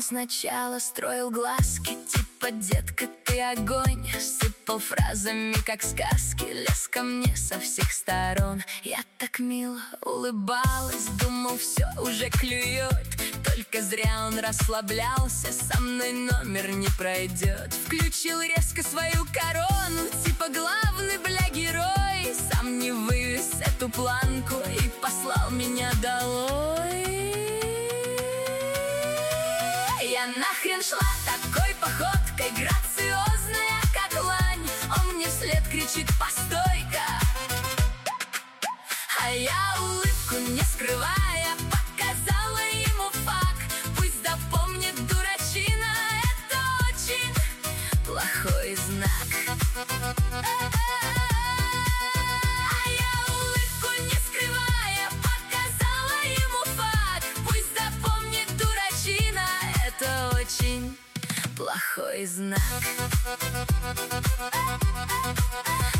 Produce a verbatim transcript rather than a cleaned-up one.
сначала строил глазки, типа детка ты огонь. Сыпал фразами, как сказки, лез ко мне со всех сторон. Я так мило улыбалась, думал, все уже клюет. Только зря он расслаблялся, со мной номер не пройдет. Включил резко свою корону, типа главный, бля, герой. Сам не вывез эту планку и послал меня долой. Я нахрен шла такой походкой, грациозная, как лань. Он мне вслед кричит: постой-ка. А я улыбку не скрывая показала ему фак. Пусть запомнит, дурачина, это очень плохой знак. А я улыбку не скрывая показала ему фак. Пусть запомнит, дурачина, это очень плохой знак.